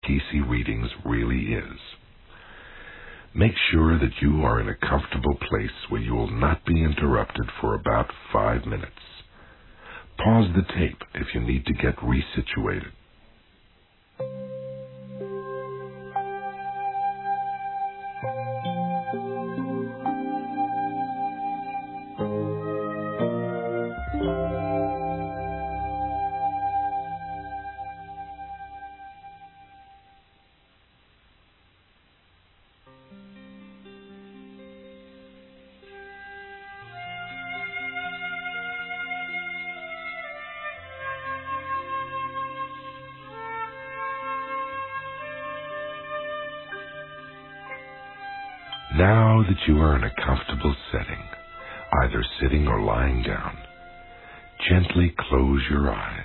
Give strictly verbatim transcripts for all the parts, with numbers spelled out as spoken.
Casey Readings really is. Make sure that you are in a comfortable place where you will not be interrupted for about five minutes. Pause the tape if you need to get resituated. Now that you are in a comfortable setting, either sitting or lying down, gently close your eyes.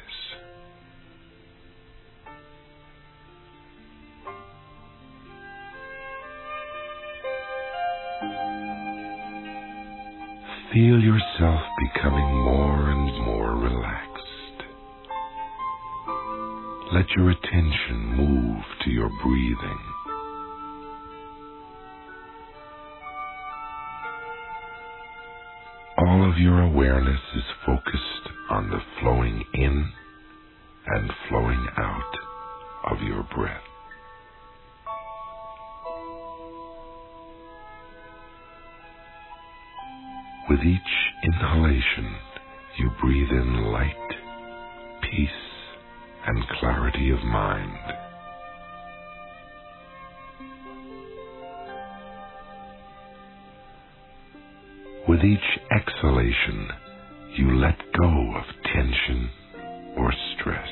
Feel yourself becoming more and more relaxed. Let your attention move to your breathing. All of your awareness is focused on the flowing in and flowing out of your breath. With each inhalation, you breathe in light, peace, and clarity of mind. With each exhalation, you let go of tension or stress.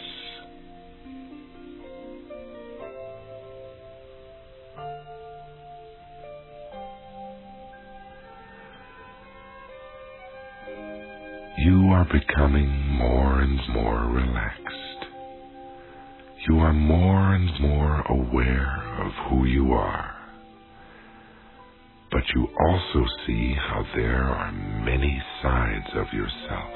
You are becoming more and more relaxed. You are more and more aware of who you are. But you also see how there are many sides of yourself.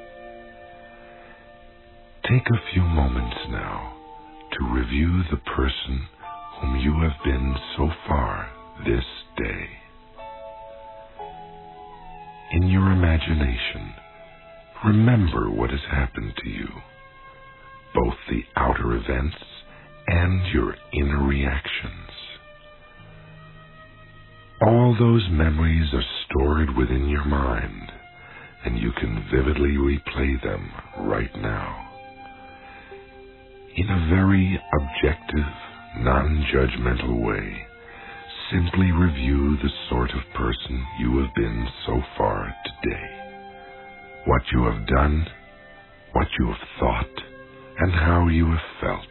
Take a few moments now to review the person whom you have been so far this day. In your imagination, remember what has happened to you, both the outer events and your inner reactions. All those memories are stored within your mind, and you can vividly replay them right now. In a very objective, non-judgmental way, simply review the sort of person you have been so far today. What you have done, what you have thought, and how you have felt.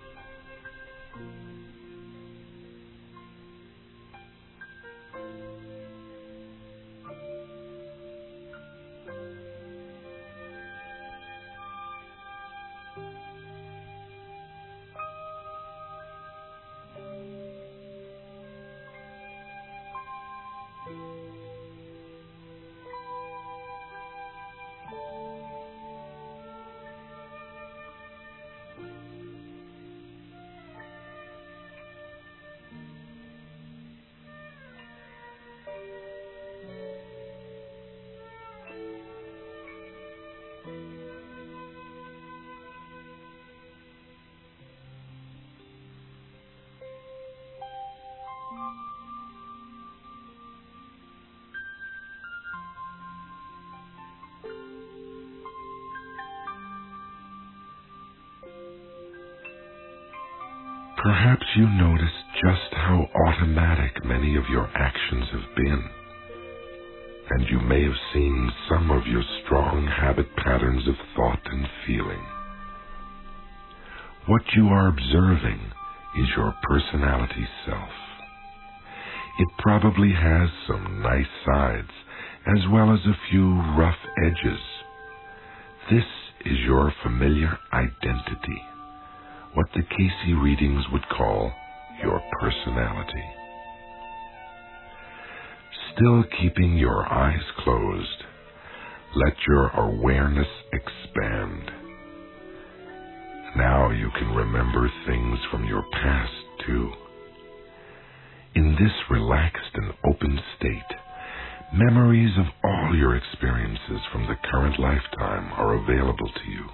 Perhaps you notice just how automatic many of your actions have been, and you may have seen some of your strong habit patterns of thought and feeling. What you are observing is your personality self. It probably has some nice sides, as well as a few rough edges. This is your familiar identity, what the Casey Readings would call your personality. Still keeping your eyes closed, let your awareness expand. Now you can remember things from your past, too. In this relaxed and open state, memories of all your experiences from the current lifetime are available to you.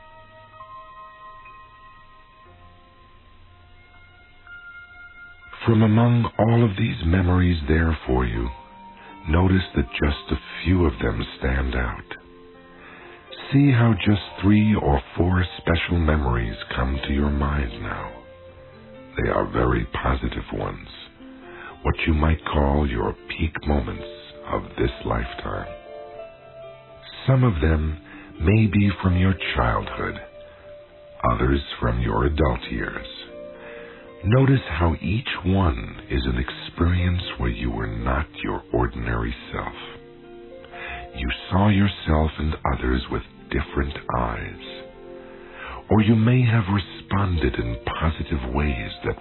From among all of these memories there for you, notice that just a few of them stand out. See how just three or four special memories come to your mind now. They are very positive ones, what you might call your peak moments of this lifetime. Some of them may be from your childhood, others from your adult years. Notice how each one is an experience where you were not your ordinary self. You saw yourself and others with different eyes, or you may have responded in positive ways that